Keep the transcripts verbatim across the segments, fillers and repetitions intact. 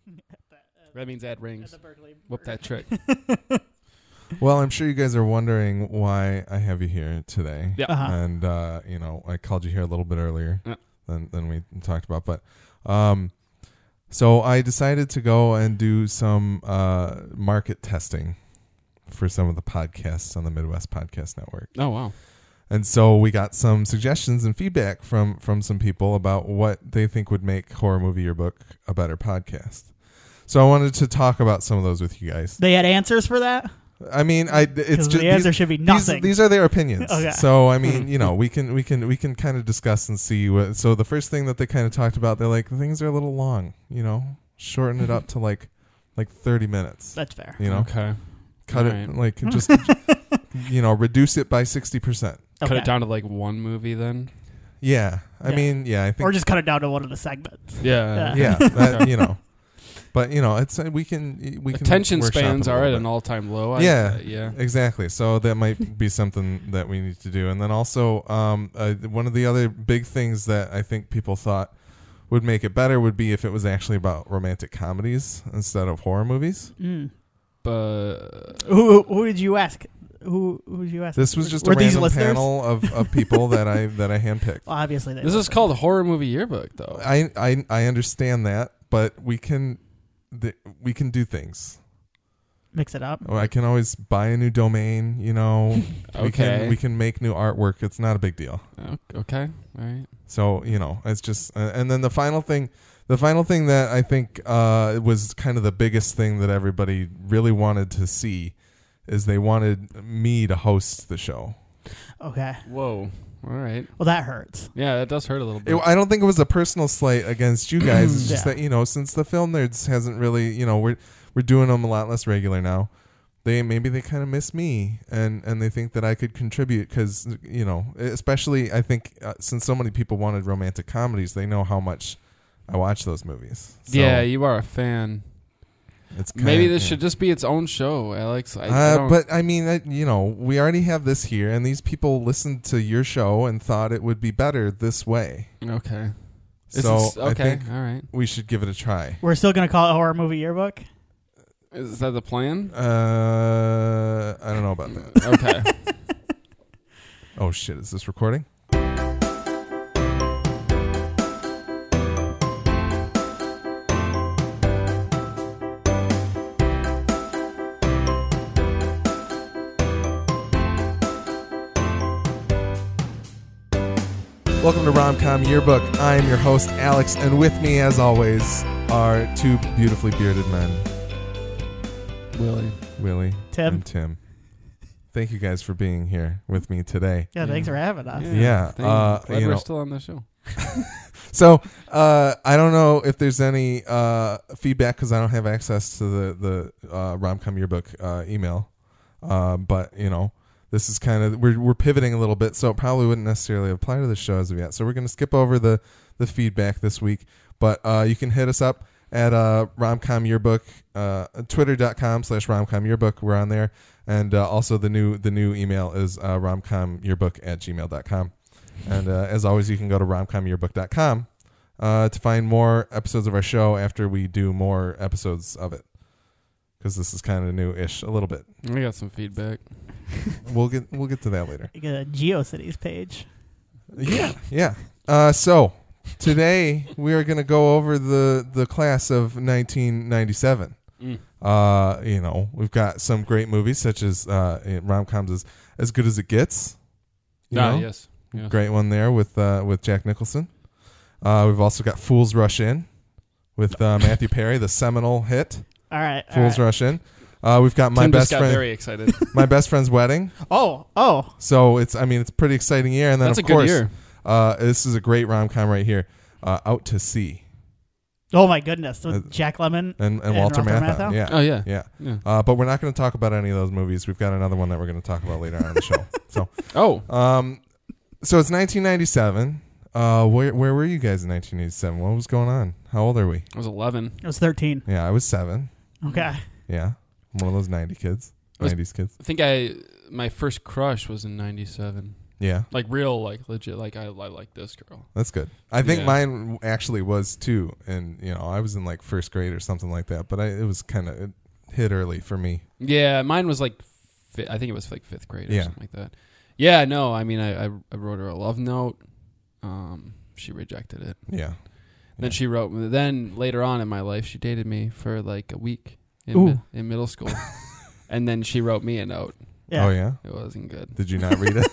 That means add rings. At the Berkeley Whoop that trick. Well, I'm sure you guys are wondering why I have you here today. Yeah. Uh-huh. And, uh, you know, I called you here a little bit earlier Yeah. than, than we talked about. But um, so I decided to go and do some uh, market testing for some of the podcasts on the Midwest Podcast Network. Oh, wow. And so we got some suggestions and feedback from, from some people about what they think would make Horror Movie Yearbook a better podcast. So I wanted to talk about some of those with you guys. They had answers for that? I mean, I it's just the answer these, should be these, nothing. these are their opinions. Okay. So I mean, you know, we can we can we can kind of discuss and see what. So the first thing that they kind of talked about, they're like, things are a little long. You know, shorten it up to like like thirty minutes. That's fair. You know, Okay. cut All it right. like just you know reduce it by sixty percent. Cut Okay. it down to like one movie then? Yeah, I Yeah. mean, yeah, I think Or just cut it down to one of the segments. Yeah. Yeah. yeah, that, you know, but you know, it's uh, we can we can Attention workshop spans it a are at little an bit. all-time low. I- Yeah. uh, yeah. Exactly. So that might be something that we need to do. And then also, um, uh, one of the other big things that I think people thought would make it better would be if it was actually about romantic comedies instead of horror movies. Mm. But Who, who did you ask? Who who did you ask? This was just Were a these random listeners? panel of, of people that I that I handpicked. Well, obviously, they this is listened. called Horror Movie Yearbook, though. I, I I understand that, but we can th- we can do things. Mix it up. Or I can always buy a new domain. You know, we can Okay. we can make new artwork. It's not a big deal. Oh, okay. All right. So, you know, it's just, uh, and then the final thing, the final thing that I think uh, was kind of the biggest thing that everybody really wanted to see is they wanted me to host the show. Okay. Whoa. All right. Well, that hurts. Yeah, that does hurt a little It, bit. I don't think it was a personal slight against you guys. It's just Yeah. that, you know, since the Film Nerds hasn't really, you know, we're we're doing them a lot less regular now. They maybe they kind of miss me, and, and they think that I could contribute because, you know, especially I think uh, since so many people wanted romantic comedies, they know how much I watch those movies. So yeah, you are a fan. it's kinda, Maybe this yeah. should just be its own show, Alex. I, I Uh, don't, but I mean, I, you know, we already have this here, and these people listened to your show and thought it would be better this way. okay. Is So this- I okay. think All right. we should give it a try. We're still gonna call it Horror Movie Yearbook. Is that the plan? Uh, I don't know about that. Okay. Oh shit! Is this recording? Welcome to Romcom Yearbook. I am your host, Alex, and with me, as always, are two beautifully bearded men, Willie. Willie Tim. and Tim. Thank you guys for being here with me today. Yeah, Yeah. thanks for having us. Yeah, Thank- uh, glad you we're know- still on the show. So uh, I don't know if there's any uh, feedback because I don't have access to the the uh, Romcom Yearbook uh, email. Uh, but you know, this is kind of we're we're pivoting a little bit, so it probably wouldn't necessarily apply to the show as of yet. So we're going to skip over the the feedback this week. But uh, you can hit us up at uh, Romcom Yearbook, uh, twitter.com slash Romcom Yearbook. We're on there, and uh, also the new the new email is uh, romcomyearbook at gmail dot com. And uh, as always, you can go to romcom yearbook dot com uh, to find more episodes of our show after we do more episodes of it. Because this is kind of new-ish, a little bit. We got some feedback. We'll get we'll get to that later. You get a GeoCities page. Yeah, yeah. Uh, so today we are going to go over the the class of nineteen ninety-seven. Mm. Uh, you know, we've got some great movies such as uh, rom-coms as as good as it gets. You Ah, know? yes. yes. Great one there with uh, with Jack Nicholson. Uh, we've also got Fools Rush In with uh, Matthew Perry, the seminal hit. All right. all Fools right. Rush In. Uh, we've got my Tim best just got friend, very excited. my best friend's wedding. Oh, oh. So it's, I mean, it's a pretty exciting year. And then That's of a good course, year. Uh, this is a great rom com right here. Uh, Out to Sea Oh, my goodness. With Uh, Jack Lemmon. and, and, And Walter, Walter Matthau. Matthau? Yeah, Oh, yeah. yeah. Yeah. Uh, but we're not going to talk about any of those movies. We've got another one that we're going to talk about later on in the show. So, Oh. um, so it's nineteen ninety-seven. Uh, where where were you guys in nineteen eighty-seven? What was going on? How old are we? I was eleven. It was thirteen. Yeah, I was seven. Okay. Yeah, I'm one of those ninety kids, Was- nineties kids. I think I my first crush was in ninety-seven. Yeah, Like real, like legit. Like I, I like this girl. that's good. I think Yeah. mine actually was too, and you know, I was in like first grade or something like that. But I, it was kind of it hit early for me. Yeah, mine was like, fi- I think it was like fifth grade or Yeah. something like that. Yeah, no, I mean, I, I, I wrote her a love note. Um, she rejected it. Yeah, Then she wrote. Then later on in my life, she dated me for like a week in, Ooh. mi- in middle school, and then she wrote me a note. Yeah. Oh yeah. It wasn't good. Did you not read it?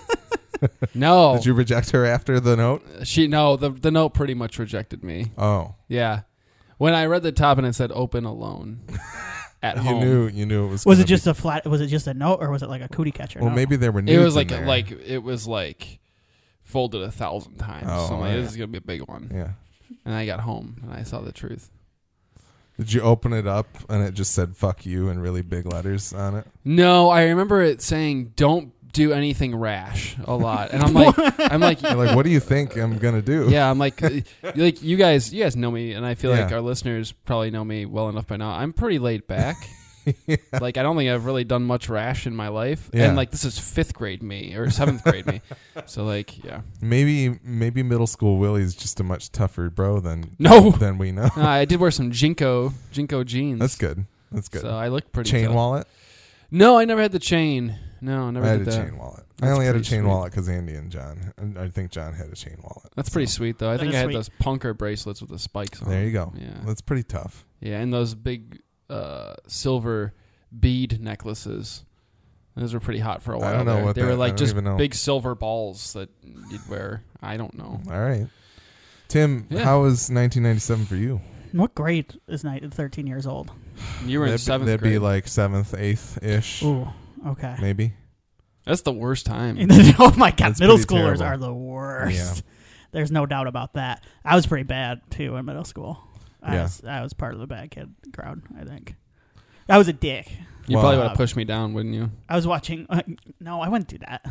No, Did you reject her after the note? she no. The the note pretty much rejected me. Oh, Yeah, when I read the top and it said "open alone" at you home. knew you knew it was. Was gonna it just be, a flat? Was it just a note, or was it like a cootie catcher? Well, note? maybe there were. It nudes was in like there. like it was like folded a thousand times. Oh, so I'm like, yeah. this is gonna be a big one. Yeah. And I got home and I saw the truth. Did you open it up and it just said "fuck you" in really big letters on it? No, I remember it saying "don't do anything rash" a lot, and I'm like, I'm like, You're like, what do you think I'm gonna do? yeah, I'm like, uh, like you guys, you guys know me, and I feel like Yeah. our listeners probably know me well enough by now. I'm pretty laid back. Like I don't think I've really done much rash in my life, Yeah. and like this is fifth grade me or seventh grade me, so like yeah. Maybe maybe middle school Willie's just a much tougher bro than No. than we know. No, I did wear some Jinko Jinko jeans. That's good. That's good. So I look pretty Chain tough. wallet. No, I never had the chain. No, I never I had did a that. chain wallet. I That's only had a pretty chain sweet. wallet because Andy and John. And I think John had a chain wallet. That's So, pretty sweet though. I That think is I had sweet. those punker bracelets with the spikes on. There them. you go. Yeah, That's pretty tough. yeah, and those big uh, silver bead necklaces. Those were pretty hot for a I while. don't know there. what they that- were I like don't just even know. big silver balls that you'd wear. I don't know. All right. Tim, Yeah. how was nineteen ninety-seven for you? What grade is night thirteen years old? You were in that'd be, seventh that'd grade. be like seventh, eighth ish, Ooh, okay. maybe. That's the worst time. Oh my god, That's middle pretty schoolers terrible. are the worst. Yeah. There's no doubt about that. I was pretty bad too in middle school. I Yeah. was I was part of the bad kid crowd, I think. I was a dick. You Well, probably would uh, have pushed me down, wouldn't you? I was watching. Uh, no, I wouldn't do that.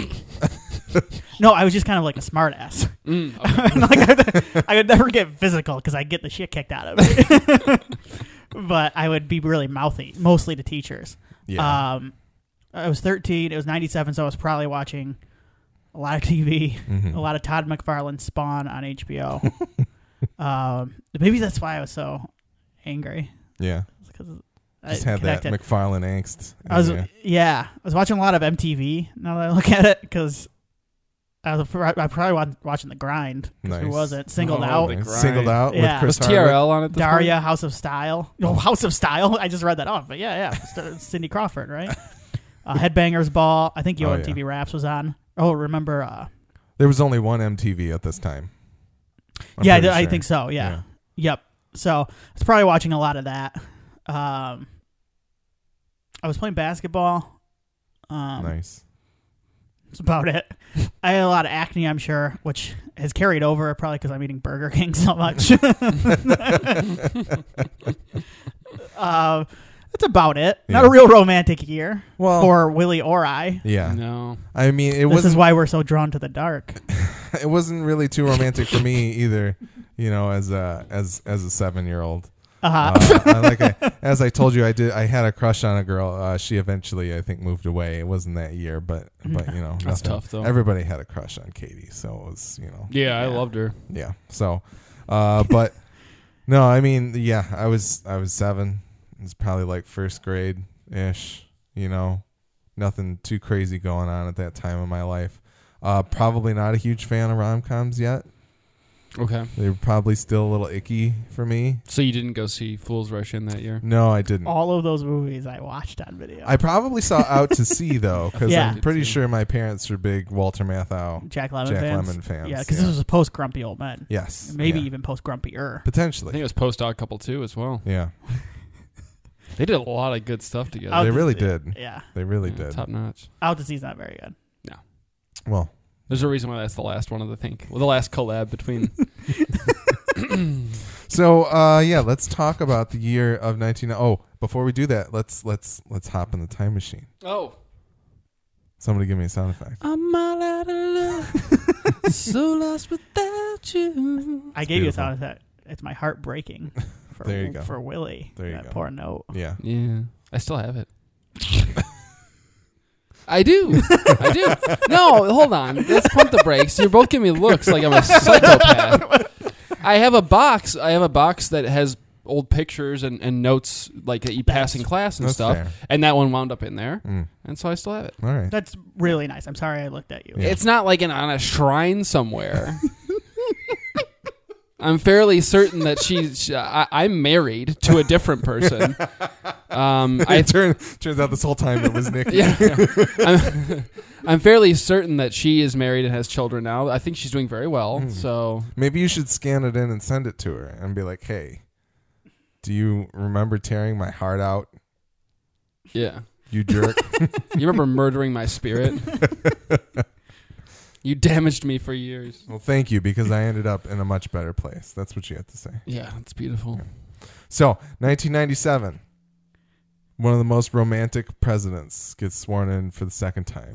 No, I was just kind of like a smart ass. Mm, okay. like I, I would never get physical because I'd get the shit kicked out of me. But I would be really mouthy, mostly to teachers. Yeah. Um, I was thirteen. It was ninety-seven, so I was probably watching a lot of T V, Mhm. a lot of Todd McFarlane's Spawn on H B O. um, maybe that's why I was so angry. Yeah. Because Just had that McFarlane angst. in I was you. yeah, I was watching a lot of M T V. Now that I look at it, because I was I probably wasn't watching The Grind. 'Cause Who Nice. wasn't singled Oh, out? The Nice. Grind. Singled out Yeah. with Was Chris T R Hardwick. L on it? This Daria, House of Style. No, House of Style. I just read that off, but yeah, yeah, St- Cindy Crawford, right? Uh, Headbangers Ball. I think Yo Oh, M T V Raps was on. Oh, remember? Uh, There was only one M T V at this time. I'm yeah, I, pretty I sure. think so. Yeah. Yep. So I was probably watching a lot of that. Um, I was playing basketball. Um, Nice. That's about it. I had a lot of acne, I'm sure, which has carried over probably because I'm eating Burger King so much. uh, that's about it. Not Yeah. a real romantic year Well, for Willie or I. yeah. No. I mean, it This wasn't. is why we're so drawn to the dark. It wasn't really too romantic for me either. You know, as a as as a seven year old. Uh-huh. Uh, I- like I, as I told you, I did. I had a crush on a girl. Uh, she eventually, I think, moved away. It wasn't that year, but but you know, That's nothing. tough, though. Everybody had a crush on Katie, so it was you know, Yeah, I Yeah. loved her. yeah. So, uh, but no, I mean, yeah, I was I was seven. It was probably like first grade ish. You know, nothing too crazy going on at that time in my life. Uh, probably not a huge fan of rom coms yet. Okay. They were probably still a little icky for me. So you didn't go see Fools Rush In that year? No, I didn't. All of those movies I watched on video. I probably saw Out to Sea though, because Yeah. I'm pretty sure my parents are big Walter Matthau, Jack Lemmon Jack fans. Lemmon fans. Yeah, because this was a post Grumpy Old Men. yes, Maybe yeah. even post Grumpy-er. I think potentially. it was Post Dog Couple too as well. Yeah, They did a lot of good stuff together. Out they to really Sea. did. Yeah. They really Yeah, did. Top notch. Out to Sea's not very good. Well, There's a reason why that's the last one of the think. Well, the last collab between. so uh, yeah, let's talk about the year of nineteen. Oh, before we do that, let's let's let's hop in the time machine. Oh. Somebody give me a sound effect. I'm all out of love, so lost without you. I gave you a beautiful. sound effect. It's my heart breaking for, There you go. for Willie. There you that go. poor note. Yeah. Yeah, I still have it. I do. I do. No, hold on. Let's pump the brakes. You're both giving me looks like I'm a psychopath. I have a box. I have a box that has old pictures and, and notes like that you pass in class and That's stuff. fair. And that one wound up in there. Mm. And so I still have it. All right. That's really nice. I'm sorry I looked at you. Yeah. It's not like an, on a shrine somewhere. I'm fairly certain that she's. She, I, I'm married to a different person. Um, I it turn, turns out this whole time it was Nick. yeah, yeah. I'm, I'm fairly certain that she is married and has children now. I think she's doing very well. Mm. So Maybe you should scan it in and send it to her and be like, "Hey, do you remember tearing my heart out? yeah, You jerk." you remember murdering my spirit? You damaged me for years. Well, thank you, because I ended up in a much better place. That's what you have to say. Yeah, it's beautiful. So, nineteen ninety-seven, one of the most romantic presidents gets sworn in for the second time.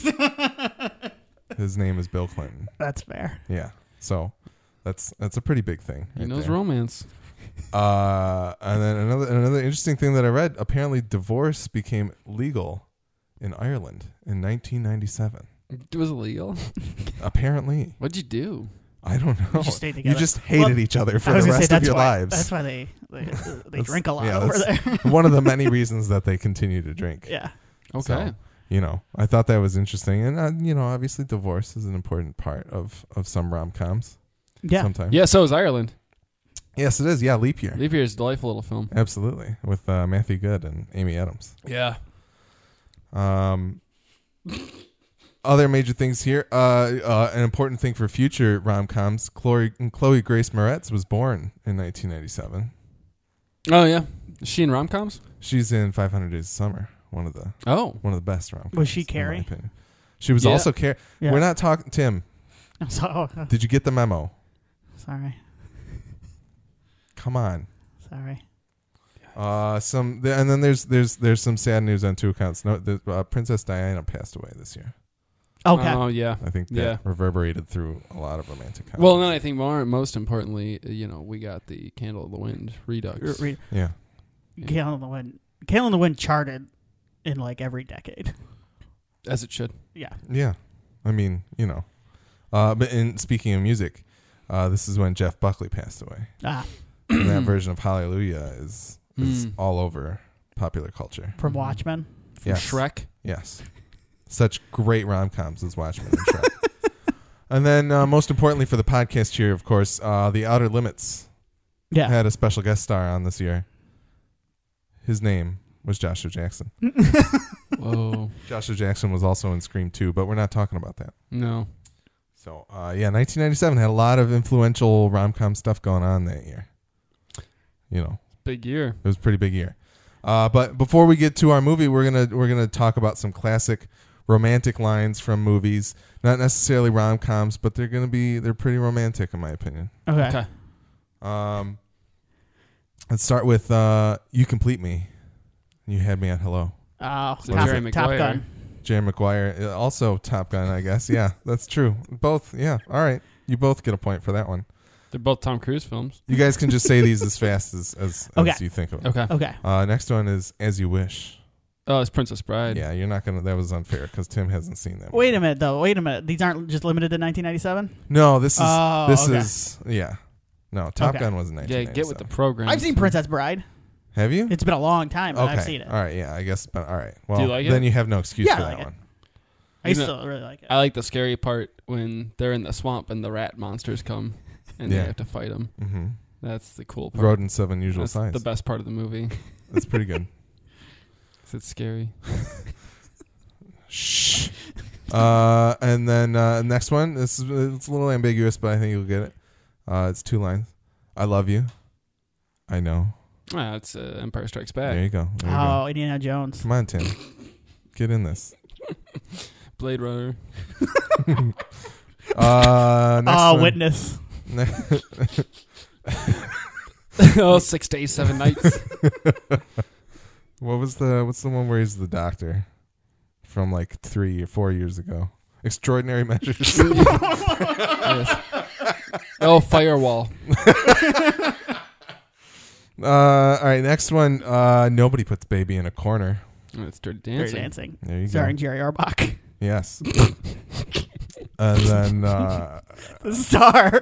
His name is Bill Clinton. That's fair. Yeah. So, that's that's a pretty big thing. He right knows there. romance. Uh, and then another another interesting thing that I read, apparently divorce became legal in Ireland in nineteen ninety-seven. It was illegal. Apparently. What'd you do? I don't know. You just stayed together. You just hated Well, each other for I was the gonna rest say, of that's your why, lives. That's why they they, they That's- drink a lot yeah, over that's there. one of the many reasons that they continue to drink. Yeah. Okay. So, you know, I thought that was interesting. And, uh, you know, obviously divorce is an important part of, of some rom-coms. Yeah. Sometimes. Yeah, so is Ireland. Yes, it is. Yeah, Leap Year. Leap Year is a delightful little film. Absolutely. With uh, Matthew Good and Amy Adams. Yeah. Um, other major things here. Uh, uh, an important thing for future rom-coms. Chloe, Chloe Grace Moretz was born in nineteen ninety-seven. Oh, yeah. Is she in rom-coms? She's in five hundred Days of Summer. One of the Oh. one of the best rom-coms. Was she in my Carrie? opinion. She was Yeah. also Carrie. Yeah. We're not talking. Tim, So, oh, did you get the memo? sorry. Come on. Sorry. Uh, some th- and then there's there's there's some sad news on two accounts. No, the, uh, Princess Diana passed away this year. Okay. Oh, yeah. I think that Yeah. reverberated through a lot of romantic comedies. Well, and then I think more, most importantly, you know, we got the Candle of the Wind Redux. Re- yeah, Gale in the Wind. Gale in the Wind charted in like every decade. As it should. Yeah. yeah. I mean, you know. Uh, but in speaking of music, uh, this is when Jeff Buckley passed away. Ah, And that version of Hallelujah is is Mm. all over popular culture. from Watchmen. From Yes. Shrek. Yes. Such great rom-coms as Watchmen and Shrek. And then, uh, most importantly for the podcast here, of course, uh, The Outer Limits Yeah. had a special guest star on this year. His name was Joshua Jackson. Whoa. Joshua Jackson was also in Scream two, but we're not talking about that. No. So, uh, yeah, nineteen ninety-seven had a lot of influential rom-com stuff going on that year. You know, Big year. it was a pretty big year. Uh, but before we get to our movie, we're gonna we're gonna talk about some classic romantic lines from movies. Not necessarily rom-coms, but they're gonna be they're pretty romantic in my opinion. Okay. Okay. Um, let's start with uh, "You Complete Me." You had me at hello. Oh, So Top, Jerry Top Maguire. Gun. Jerry Maguire, uh, also Top Gun, I guess. Yeah, that's true. Both. Yeah. All right. You both get a point for that one. They're both Tom Cruise films. You guys can just say these as fast as as, Okay. as you think of them. Okay. Okay. Uh, next one is "As You Wish." Oh, it's Princess Bride. Yeah, you're not gonna. That was unfair because Tim hasn't seen that. Wait a minute, though. Wait a minute. These aren't just limited to nineteen ninety-seven? No, this is Oh, this okay. is yeah. No, Top Okay. Gun was in Yeah, nineteen ninety-seven. get with the program. I've seen Princess Bride. Have you? It's been a long time, but okay. I've seen it. All right. Yeah, I guess. But all right. Well, you like it? then you have no excuse Yeah, for I that like it. one. I You know- still really like it. I like the scary part when they're in the swamp and the rat monsters come and Yeah. they have to fight them. Mm-hmm. That's the cool part. Rodents of unusual That's size. the best part of the movie. That's pretty good. 'Cause it's scary. Shh. Uh, and then uh, next one. This is it's a little ambiguous, but I think you'll get it. Uh, it's two lines. I love you. I know. Ah, it's uh, Empire Strikes There Back. you go. There you Oh, go. Indiana Jones. Come on, Tim. Get in this. Blade Runner. Uh, next Oh, one. Witness. oh, six days, seven nights. What was the what's the one where he's the doctor from like three or four years ago? Extraordinary Measures. Yes. Oh, Firewall. uh, all right, next one. Uh, nobody puts baby in a corner. Oh, it's Dirty Dirty Dancing. Dancing. There you Starring go. Jerry Orbach. Yes. And then uh, The star.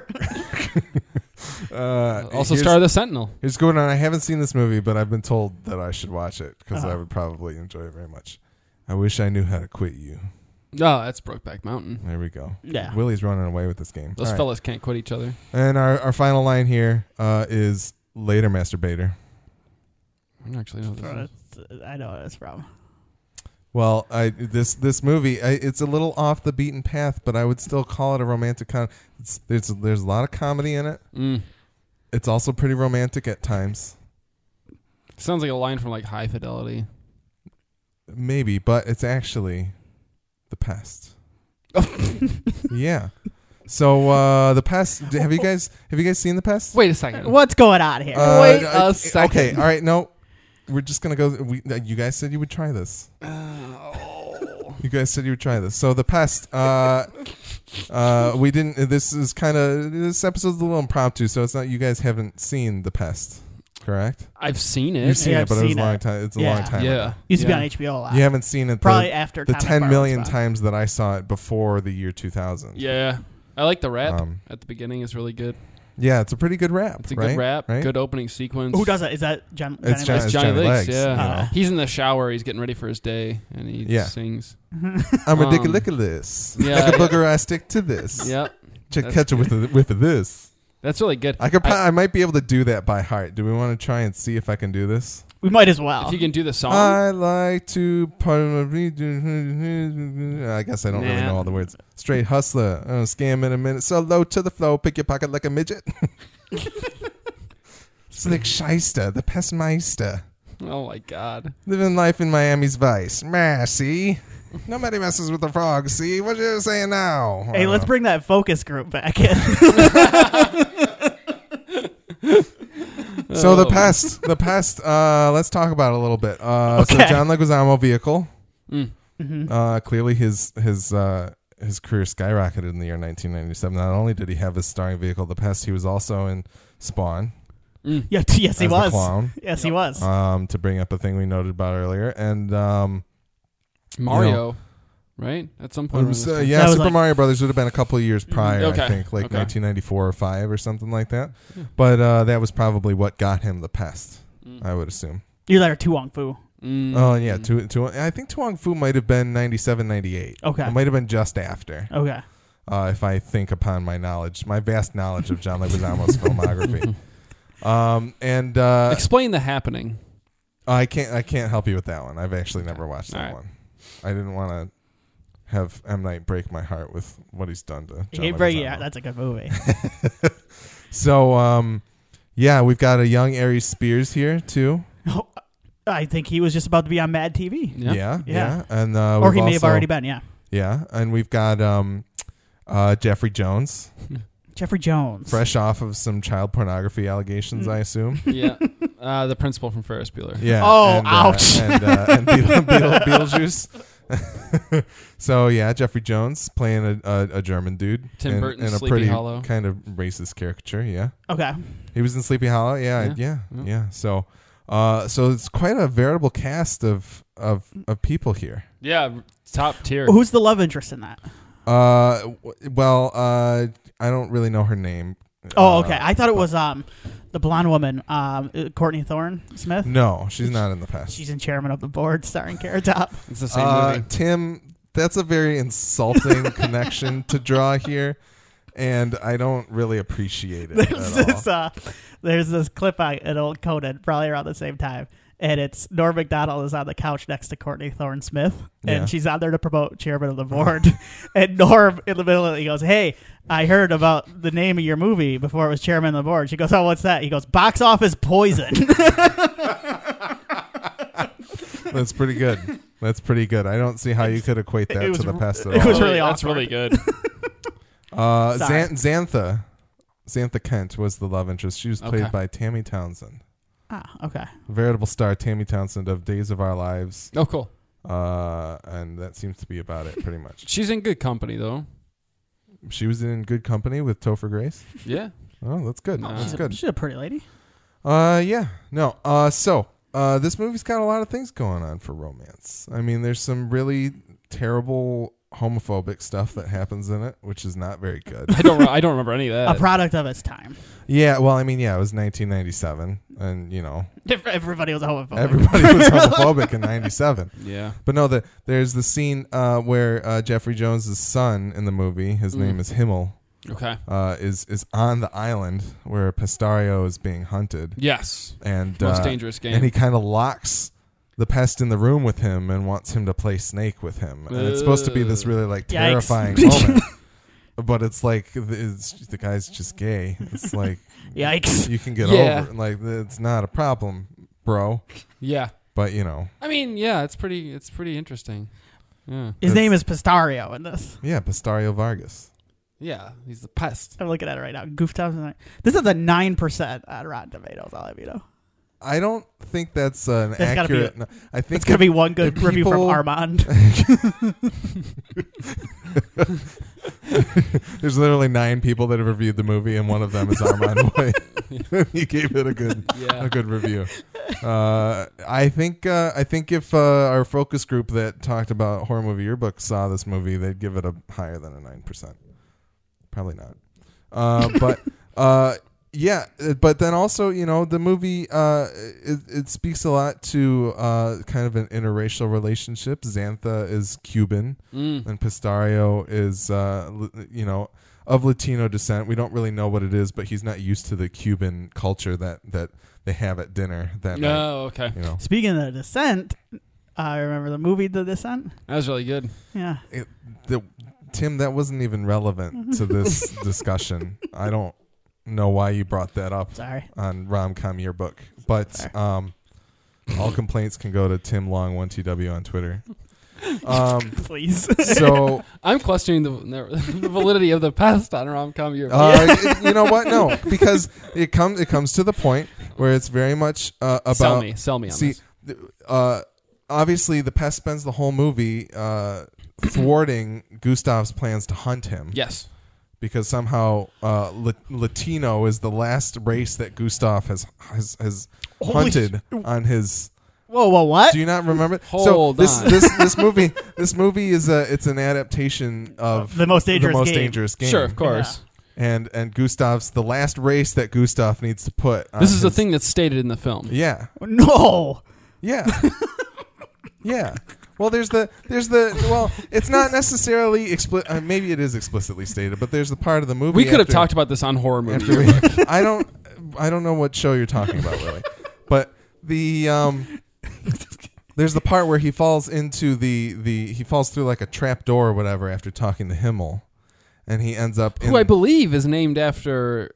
uh, Also here's- star of the Sentinel. Here's going on. I haven't seen this movie, but I've been told that I should watch it because Uh-huh. I would probably enjoy it very much. I wish I knew how to quit you. Oh, that's Brokeback Mountain. There we go. Yeah. Willie's running away with this game. Those All right. fellas can't quit each other. And our, our final line here uh, is later masturbator. I don't actually know what this is. I know what it's from. Well, I this this movie I, it's a little off the beaten path, but I would still call it a romantic con. It's, there's there's a lot of comedy in it. Mm. It's also pretty romantic at times, Sounds like a line from like High Fidelity. maybe, but it's actually The Pest. Yeah. So uh, The Pest. Have you guys have you guys seen The Pest? Wait a second. What's going on here? Uh, Wait a uh, second. Okay. All right. No, we're just gonna go. We, uh, you guys said you would try this. Oh. You guys said you would try this. So The Pest. Uh, uh, we didn't. This is kind of this episode's a little impromptu, so it's not. You guys haven't seen The Pest, correct? I've seen it. You've seen Yeah, it, I've but it was seen a long it. time. It's a Yeah. long time. Yeah. ago. Used to be Yeah. on H B O a lot. You haven't seen it. Probably the, after the Comic ten Bar million was on. times that I saw it before the year two thousand. Yeah. I like the rap Um, at the beginning. It's really good. Yeah, it's a pretty good rap. It's a right? good rap. Right? Good opening sequence. Who does it? Is that John? It's Johnny John- Legs? It's Johnny, Johnny Legs. Legs, Yeah. you know. He's in the shower. He's getting ready for his day, and he Yeah. sings. I'm Um, ridiculous. yeah, like a yeah. booger, I stick to this. Yep. Check That's catch it with a, with a this. That's really good. I could. I- pro- I, might be able to do that by heart. Do we want to try and see if I can do this? We might as well. If you can do the song. I like to. I guess I don't really Nah. know all the words. Straight hustler, uh, scam in a minute. So low to the flow, pick your pocket like a midget. Slick shyster, the pestmeister, oh my God. living life in Miami's vice. Mercy. Nobody messes with the frog. See what you're saying now? Hey, Uh, let's bring that focus group back in. So the Oh. pest, the pest. Uh, let's talk about it a little bit. Uh, So Okay. John Leguizamo vehicle. Mm. Mhm. Uh, clearly, his his uh, his career skyrocketed in the year nineteen ninety-seven. Not only did he have his starring vehicle, The Pest, he was also in Spawn Mm. Yeah, yes, he as the was. clown. Yes, he was. Um, to bring up a thing we noted about earlier, and um, Mario, right? At some point. it around was, this uh, time. yeah, That was Super like- Mario Brothers would have been a couple of years prior, Okay. I think, like Okay. nineteen ninety-four or five or something like that. Yeah. But uh, that was probably what got him The Pest, Mm. I would assume. You're there, Tu Wong Fu. Mm. Oh yeah, tu, tu, I think Tuong Fu might have been ninety-seven, ninety-eight. Okay. It might have been just after, Okay. uh, if I think upon my knowledge, my vast knowledge of John Leguizamo's filmography. Um, and uh, Explain The Happening. I can't, I can't help you with that one. I've actually never watched that All right. one. I didn't want to have M. Night break my heart with what he's done to John He break- Leguizamo. yeah, that's a good movie. So, um, yeah, we've got a young Aries Spears here too. Oh, I think he was just about to be on Mad T V. Yeah. Yeah, yeah, Yeah. and uh, Or we've he may have also- already been, yeah. Yeah, and we've got um, uh, Jeffrey Jones. Jeffrey Jones. Fresh off of some child pornography allegations, Mm. I assume. Yeah. Uh, the principal from Ferris Bueller. Yeah. Oh, and, uh, ouch. and uh, and Beetle, Beetle, Beetlejuice. So yeah, Jeffrey Jones playing a, a, a German dude Tim in, Burton's in a Sleepy pretty Hollow. kind of racist caricature. Yeah, Okay. he was in Sleepy Hollow. Yeah, yeah, Yeah. yeah. Yeah. So, uh, so it's quite a veritable cast of of of people here. Yeah. Top tier. Who's the love interest in that? Uh, w- well, uh, I don't really know her name. Oh, Uh, okay. I thought it but- was um the blonde woman, um uh, Courtney Thorne Smith. No, she's not in the past. She's in Chairman of the Board, starring Carrot Top. It's the same Uh, movie. Tim, that's a very insulting connection to draw here, and I don't really appreciate it There's at all. this uh, there's this clip I an old Conan probably around the same time, and it's Norm Macdonald is on the couch next to Courtney Thorne Smith, and Yeah. she's on there to promote Chairman of the Board, and Norm in the middle of it, he goes, "Hey, I heard about the name of your movie before it was Chairman of the Board." She goes, "Oh, what's that?" He goes, "Box Office Poison." That's pretty good. That's pretty good. I don't see how you could equate that It was to the r- pest at it all. was really That's awkward. really good. uh, Sorry. Xan- Xantha, Xantha Kent was the love interest. She was played Okay. by Tammy Townsend, Ah, okay. veritable star Tammy Townsend of Days of Our Lives, Oh, cool. uh, and that seems to be about it, pretty much. She's in good company, though. She was in good company with Topher Grace. Yeah. Oh, that's good. Uh, that's she's, a, good. she's a pretty lady. Uh, yeah, no. Uh, so, uh, this movie's got a lot of things going on for romance. I mean, there's some really terrible homophobic stuff that happens in it, which is not very good. I don't. Re- I don't remember any of that. A product of its time. Yeah, well, I mean, yeah, it was nineteen ninety-seven, and you know, Everybody was homophobic. everybody was homophobic in ninety-seven. Yeah. But no, the, there's the scene uh, where uh, Jeffrey Jones's son in the movie, his Mm. name is Himmel, Okay. uh, is is on the island where Pistario is being hunted, Yes. and Most uh, dangerous game. and he kind of locks the pest in the room with him and wants him to play Snake with him, and it's supposed to be this really like Yikes. terrifying moment. But it's like it's, the guy's just gay. It's like Yikes. you can get Yeah. over it. Like it's not a problem, bro. Yeah. But you know, I mean, yeah, it's pretty. It's pretty interesting. Yeah. His That's- name is Pistario in this. yeah, Pistario Vargas. Yeah. He's the pest. I'm looking at it right now. Goof Tops. This is a nine percent on Rotten Tomatoes. I'll have you know. I don't think that's an That's gotta be accurate. a- no, I think It's gonna be one good if review from people- Armand. there's literally nine people that have reviewed the movie, and one of them is Armand White. He gave it a good, Yeah. a good review. Uh, I think, uh, I think if uh, our focus group that talked about horror movie yearbook saw this movie, they'd give it a higher than a nine percent. Probably not. Uh, but uh, yeah, uh, but then also, you know, the movie uh, it, it speaks a lot to uh, kind of an interracial relationship. Xantha is Cuban, Mm. and Pistario is, uh, l- you know, of Latino descent. We don't really know what it is, but he's not used to the Cuban culture that, that they have at dinner that night. No. Okay. You know, Speaking of Descent, I remember the movie The Descent. That was really good. Yeah. it, the, Tim, that wasn't even relevant to this discussion. I don't know why you brought that up Sorry. on Romcom Yearbook, but um, all complaints can go to Tim Long one T W on Twitter. Um, Please. so I'm questioning the, the validity of the pest on rom-com year. uh, it- you know what? No, because it comes it comes to the point where it's very much uh, about sell me. Sell me on see, this. th- uh, obviously the pest spends the whole movie uh, thwarting Gustav's plans to hunt him. Yes. Because somehow uh, La- Latino is the last race that Gustav has has, has Holy hunted on his. Whoa, whoa, what? Do you not remember? Hold so this on. this this movie this movie is a it's an adaptation of The Most Dangerous the most Game. dangerous game. Sure, of course. And and Gustav's the last race that Gustav needs to put. On This is the his- thing that's stated in the film. Yeah, No. yeah, yeah. Well, there's the there's the well. It's not necessarily explicit. Uh, maybe it is explicitly stated, but there's the part of the movie. We could have after- talked about this on horror movie. after we, I don't I don't know what show you're talking about really, but the um there's the part where he falls into the the he falls through like a trap door or whatever after talking to Himmel, and he ends up in, Who I believe is named after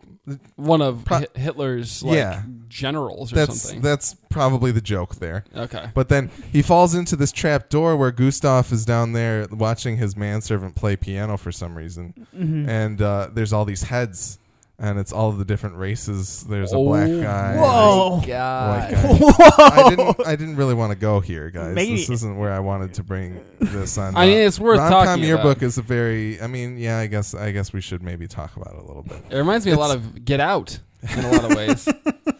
one of Pro- Hi- Hitler's like Yeah. generals or that's something. that's probably the joke there. Okay. But then he falls into this trap door where Gustav is down there watching his manservant play piano for some reason, Mm-hmm. and uh, there's all these heads, and it's all of the different races. There's a Oh, black guy. Whoa. white God. guy. Whoa. I didn't. I didn't really want to go here, guys. Maybe- This isn't where I wanted to bring this on. I mean, it's worth Rom-Com talking Yearbook about. is a very. I mean, yeah. I guess. I guess we should maybe talk about it a little bit. It reminds me a lot of Get Out in a lot of ways.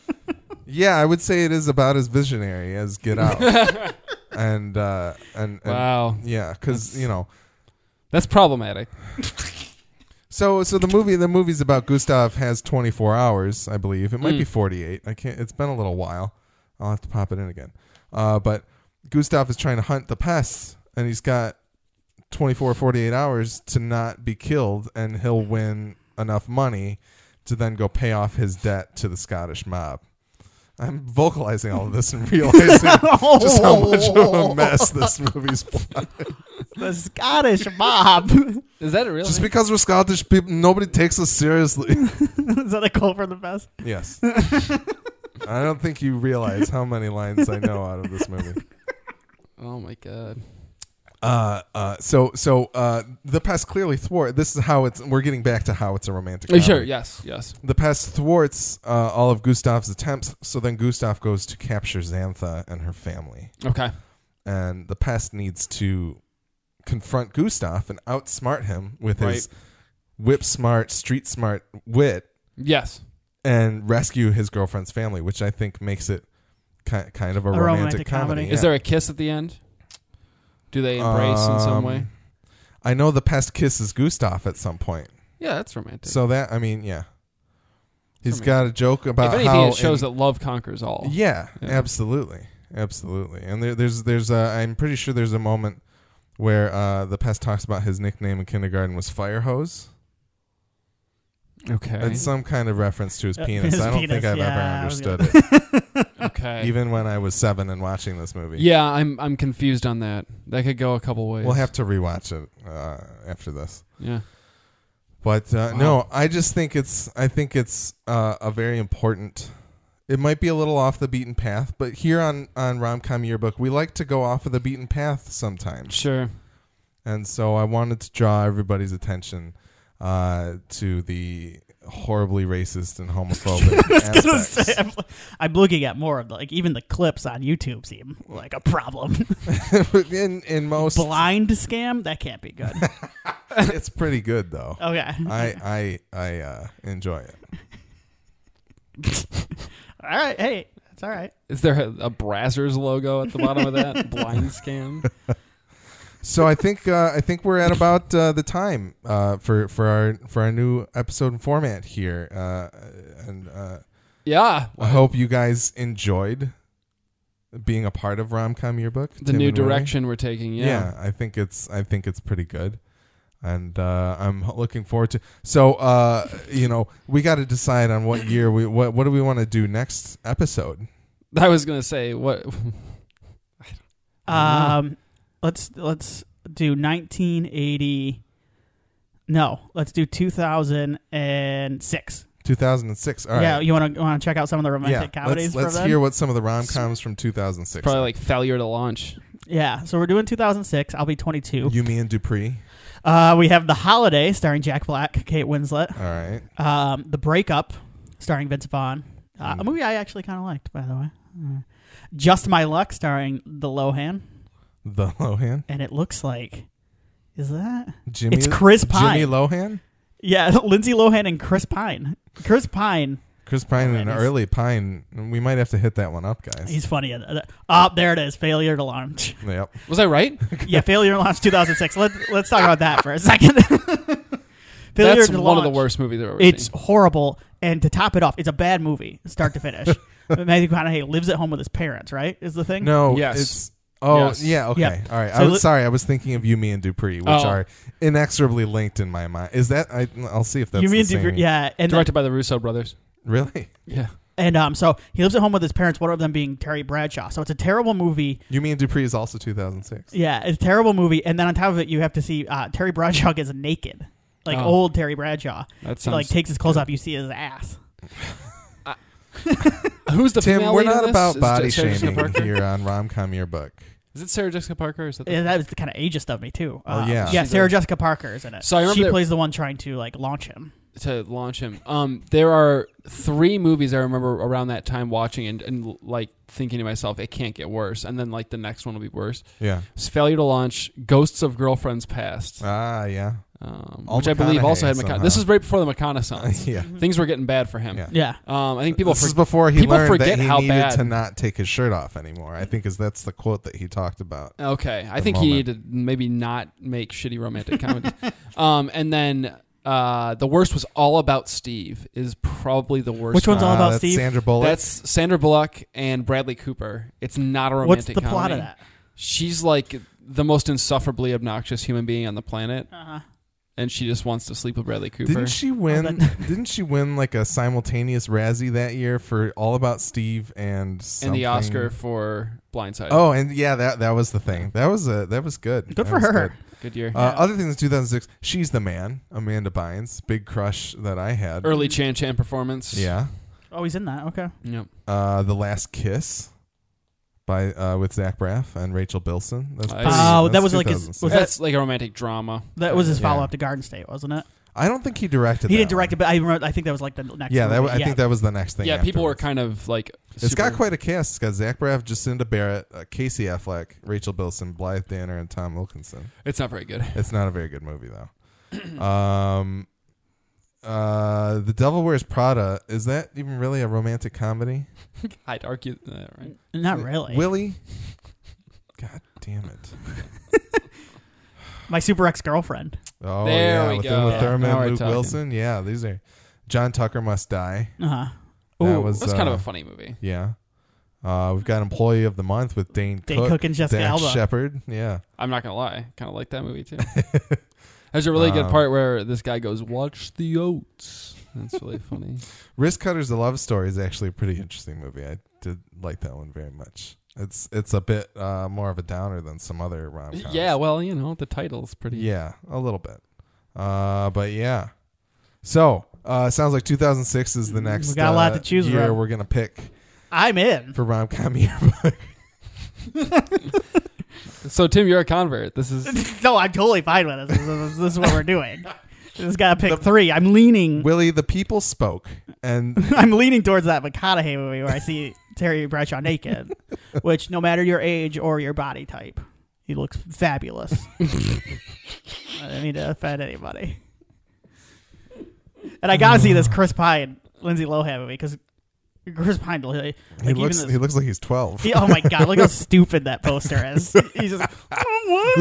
Yeah, I would say it is about as visionary as Get Out, and uh, and, and Wow. yeah, because you know. That's problematic. So, so the movie, the movie's about Gustav has twenty-four hours, I believe. It might Mm. be forty-eight. I can't. It's been a little while. I'll have to pop it in again. Uh, but Gustav is trying to hunt the pests, and he's got twenty-four, forty-eight hours to not be killed, and he'll win enough money to then go pay off his debt to the Scottish mob. I'm vocalizing all of this and realizing just how much of a mess this movie's plot. The Scottish mob. Is that it really? Just because we're Scottish people, nobody takes us seriously. Is that a call for the best? Yes. I don't think you realize how many lines I know out of this movie. Oh my God. Uh, uh, so, so uh, the pest clearly thwart. This is how it's. We're getting back to how it's a romantic. Oh, sure. comedy. Yes. Yes. The pest thwarts uh, all of Gustav's attempts. So then Gustav goes to capture Xantha and her family, Okay. and the pest needs to confront Gustav and outsmart him with his whip smart, street smart wit, Yes. and rescue his girlfriend's family, which I think makes it ki- kind of a, A romantic, romantic comedy. comedy. yeah. Is there a kiss at the end? Do they embrace in some Um, way? I know the pest kisses Gustav at some point. Yeah, that's romantic. So that I mean, yeah, he's Romantic. got a joke about if anything, how it shows in- that love conquers all. Yeah, Yeah. absolutely, absolutely. And there, there's there's a, I'm pretty sure there's a moment where uh, the pest talks about his nickname in kindergarten was Fire Hose. Okay. It's some kind of reference to his Uh, penis. his I don't penis, think I've yeah, ever I was understood it, okay. even when I was seven and watching this movie. Yeah, I'm I'm confused on that. That could go a couple ways. We'll have to rewatch it uh, after this. Yeah. But uh, Wow. no, I just think it's I think it's uh, a very important. It might be a little off the beaten path, but here on on Romcom Yearbook, we like to go off of the beaten path sometimes. Sure. And so I wanted to draw everybody's attention uh, to the horribly racist and homophobic I was gonna aspects. say, I'm, I'm looking at more of the, like even the clips on YouTube seem like a problem. in in most, Blind scam that can't be good. it's pretty good though. Okay, I I I uh, enjoy it. all right. Hey, that's all right. Is there a, a Brazzers logo at the bottom of that? Blind scam. So I think uh, I think we're at about uh, the time uh, for for our for our new episode and format here, uh, and uh, Yeah. I hope you guys enjoyed being a part of Romcom Yearbook. The Tim new and Willie. direction we're taking. Yeah. Yeah. I think it's I think it's pretty good, and uh, I'm looking forward to. So uh, you know, we got to decide on what year we what what do we want to do next episode. I was gonna say what. Um, let's let's do nineteen eighty. No, let's do two thousand six. two thousand six. All right. Yeah, you want to want to check out some of the romantic yeah. comedies? Let's, let's from then? hear what some of the rom-coms from two thousand six. Probably are. like failure to launch. Yeah, so we're doing two thousand six. I'll be twenty-two. Yumi and Dupree. Uh, we have The Holiday, starring Jack Black, Kate Winslet. All right. Um, The Breakup, starring Vince Vaughn. Uh, Mm. A movie I actually kind of liked, by the way. Uh, Just My Luck, starring The Lohan. The Lohan. And it looks like, is that? Jimmy. It's Chris Pine. Jimmy Lohan. Yeah, Lindsay Lohan and Chris Pine. Chris Pine. Chris Pine Oh, and man, he's- early Pine. We might have to hit that one up, guys. He's funny. Oh, there it is. Failure to launch. Yep. Was I right? Yeah, failure to launch two thousand six. Let, let's talk about that for a second. failure That's to one of launch. the worst movies I've ever It's seen. horrible. And to top it off, it's a bad movie, start to finish. Matthew McConaughey lives at home with his parents, right? Is the thing? No. Yes. It's. Oh Yes. yeah. Okay. Yeah. All right. So I was li- sorry. I was thinking of Yumi and Dupree, which Oh. are inexorably linked in my mind. Is that? I, I'll see if that's. You the mean same. Dupree- yeah, and then, Directed by the Russo brothers. Really? Yeah. and um, so he lives at home with his parents. One of them being Terry Bradshaw. So it's a terrible movie. Yumi and Dupree is also two thousand six. Yeah, it's a terrible movie. And then on top of it, you have to see uh, Terry Bradshaw gets naked, like Oh. old Terry Bradshaw. That He sounds like takes his clothes off. You see his ass. Who's the Tim, female we're lead in not this? about Is it body Sarah Jessica shaming Parker? here on Romcom Yearbook. Is it Sarah Jessica Parker? Or is that the Yeah, that was the kind of ageist of me too. Oh, Uh, yeah. yeah. She's Sarah a- Jessica Parker is in it. So I remember she that- plays the one trying to like launch him. to launch him. Um, there are three movies I remember around that time watching and, and like thinking to myself, it can't get worse. And then like the next one will be worse. Yeah. It's Failure to Launch, Ghosts of Girlfriends Past, Ah, yeah. um, All which I believe also McConaughey had McConaughey. somehow. This is right before the McConaughey. yeah. Things were getting bad for him. Yeah. Yeah. Um, I think people this for- is before he people learned forget that he how needed bad. to not take his shirt off anymore. I think is that's the quote that he talked about. Okay, I the think he moment. needed to maybe not make shitty romantic comedies. um, and then uh, the worst was All About Steve. Is probably the worst. Which one's one. All Uh, About that's Steve? Sandra Bullock. That's Sandra Bullock and Bradley Cooper. It's not a romantic What's the comedy. plot of that? She's like the most insufferably obnoxious human being on the planet, Uh-huh. and she just wants to sleep with Bradley Cooper. Didn't she win? Oh, that- didn't she win like a simultaneous Razzie that year for All About Steve and and something? the Oscar for Blindside. Oh, and yeah, that that was the thing. That was a that was good. Good That for was her. good. good year. Uh, Other things, two thousand six. She's the Man. Amanda Bynes, big crush that I had. Early Chan Chan performance. Yeah. Oh, he's in that. Okay. Yep. Uh, the Last Kiss by uh, with Zach Braff and Rachel Bilson. That's Oh, pretty- that that's was like his- two thousand six. was that- That's like a romantic drama. That was his Yeah. follow up to Garden State, wasn't it? I don't think he directed. He that didn't direct it, one. but I remember. I think that was like the next. Yeah, that, movie. w- I yeah. think that was the next thing. Yeah, people were afterwards. kind of like. It's got super- quite a cast. It's got Zach Braff, Jacinda Barrett, uh, Casey Affleck, Rachel Bilson, Blythe Danner, and Tom Wilkinson. It's not very good. It's not a very good movie though. um, uh, The Devil Wears Prada. Is that even really a romantic comedy? I'd argue that, right? Not really. Willie? God damn it. My super ex girlfriend. Oh, There yeah. we with go. Uma Yeah, Thurman, now we're Luke talking. Wilson. Yeah, these are. John Tucker Must Die. Uh huh. That Ooh, was That's kind of uh, a funny movie. Yeah. Uh, we've got Employee of the Month with Dane, Dane Cook, Cook and Jessica Dax Alba. Shepard. Yeah. I'm not gonna lie, kind of like that movie too. There's a really good Um, part where this guy goes, "Watch the oats." That's really funny. Wrist Cutters: The Love Story is actually a pretty interesting movie. I did like that one very much. It's it's a bit uh, more of a downer than some other rom coms. Yeah, well, you know, the title's pretty. Yeah, a little bit. Uh, but yeah. So, uh, sounds like two thousand six is the next We got a lot uh, to choose year from. we're going to pick I'm in. for rom-com yearbook. So Tim, you're a convert. This is No, I'm totally fine with this. This is, this is what we're doing. Just gotta pick three. I'm leaning. Willie, the people spoke. And I'm leaning towards that McConaughey movie where I see Terry Bradshaw naked, which no matter your age or your body type, he looks fabulous. I don't need to offend anybody. And I gotta see this Chris Pine, Lindsay Lohan movie because Chris Pine, like, he, even looks, this, he looks like he's twelve. he- oh my god, look how stupid that poster is. He's just oh,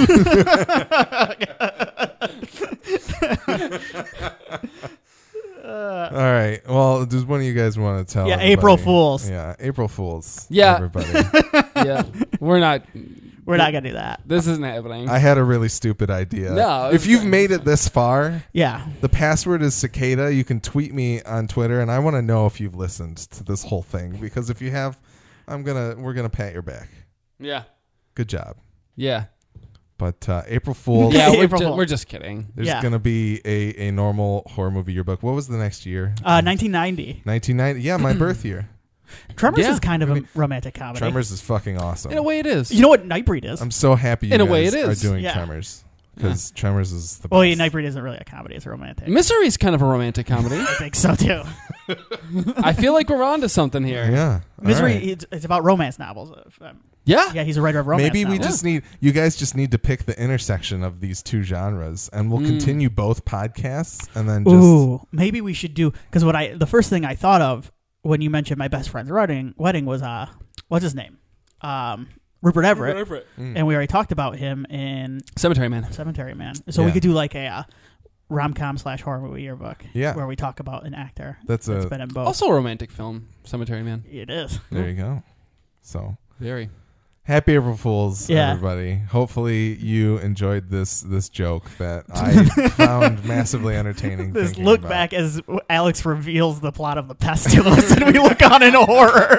All right. Well, does one of you guys want to tell Yeah, everybody? April Fools. Yeah, April Fools. Yeah. Everybody. yeah. We're not. We're not gonna do that. This isn't happening. I had a really stupid idea. No, If it's you've fine. made it this far, Yeah, the password is cicada. You can tweet me on Twitter, and I want to know if you've listened to this whole thing, because if you have, I'm gonna we're gonna pat your back. yeah. Good job. Yeah. But uh, April Fools. Yeah. We're, April ju- Fool. we're just kidding. There's Yeah. gonna be a, a normal horror movie yearbook. What was the next year? uh, nineteen ninety. nineteen ninety. Yeah, my birth year. Tremors Yeah. is kind of a romantic comedy. Tremors is fucking awesome. In a way, it is. You know what Nightbreed is? I'm so happy you In a guys way it is. are doing Yeah. Tremors, because Tremors is the best. well, yeah, Nightbreed isn't really a comedy; it's a romantic. Misery is kind of a romantic comedy. I think so too. I feel like we're onto something here. Yeah. All Misery, right. it's, it's about romance novels. Um, Yeah. yeah, he's a writer of romance. Maybe we novels. just need you guys just need to pick the intersection of these two genres, and we'll Mm. continue both podcasts, and then just Ooh, maybe we should do because what I the first thing I thought of when you mentioned my best friend's wedding wedding was uh what's his name um Rupert Everett, Mm. and we already talked about him in Cemetery Man. Cemetery Man. So we Yeah. could do like a uh, rom com slash horror movie yearbook. Yeah. where we talk about an actor That's that's a- been in both. Also a romantic film. Cemetery Man. it is. there you go. So Very. happy April Fools, Yeah. everybody! Hopefully you enjoyed this this joke that I found massively entertaining. This thinking look about. back as Alex reveals the plot of The Pest to us, and we look on in horror.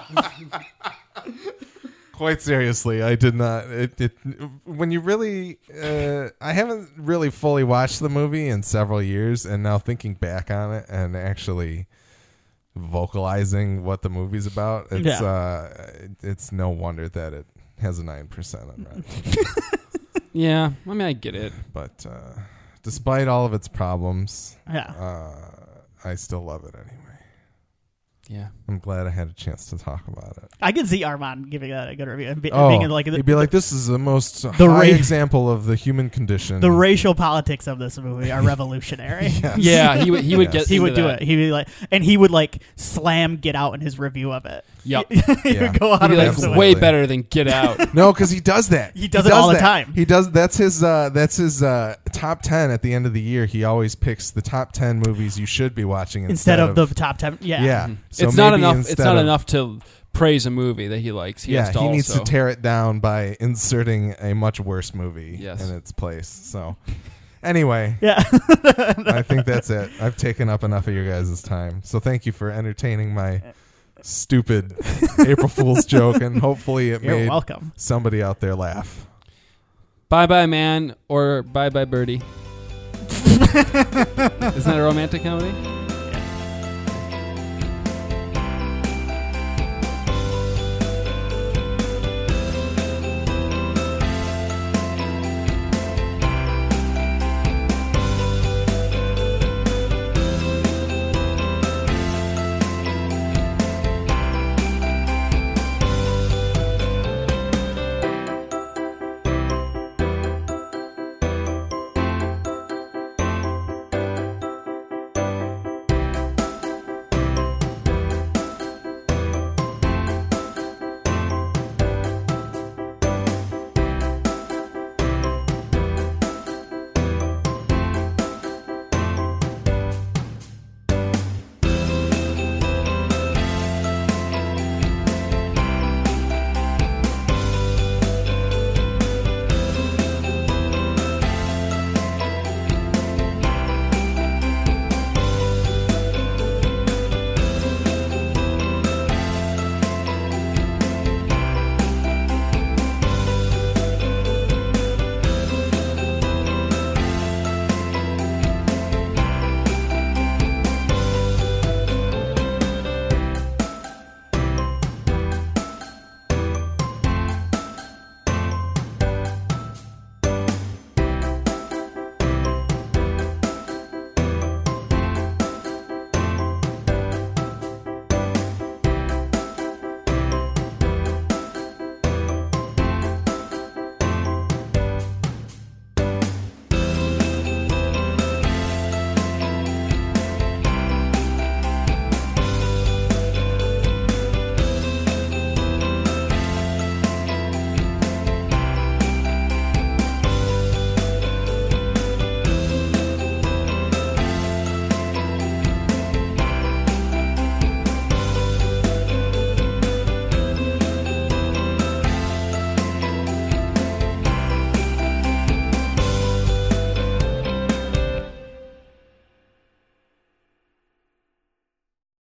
Quite seriously, I did not. It, it when you really, uh, I haven't really fully watched the movie in several years, and now thinking back on it and actually vocalizing what the movie's about, it's Yeah. uh, it, it's no wonder that it has a nine percent on Rotten. Yeah. I mean, I get it. But uh, despite all of its problems, Yeah. uh, I still love it anyway. Yeah. I'm glad I had a chance to talk about it. I could see Armand giving that a good review and be, Oh, being like the, he'd be like, "This is the most high ra- example of the human condition." the racial politics of this movie are revolutionary. Yes. Yeah. He would. He would Yes. get. He would into do that. it. He would be like, and he would like slam Get Out in his review of it. Yep. he Yeah. would go out He'd of be like his Absolutely. way better than Get Out. No, because he does that. He does it all the that. time. He does. That's his. Uh, that's his uh, top ten at the end of the year. He always picks the top ten movies you should be watching instead, instead, of, the top ten. Yeah. Yeah. So it's not maybe enough. It's instead not of- enough to praise a movie that he likes. He yeah, has to he needs also. to tear it down by inserting a much worse movie Yes. in its place. So, anyway, Yeah. I think that's it. I've taken up enough of your guys' time. So thank you for entertaining my stupid April Fool's joke, and hopefully it You're made welcome. somebody out there laugh. Bye Bye Man or Bye Bye Birdie. Isn't that a romantic comedy?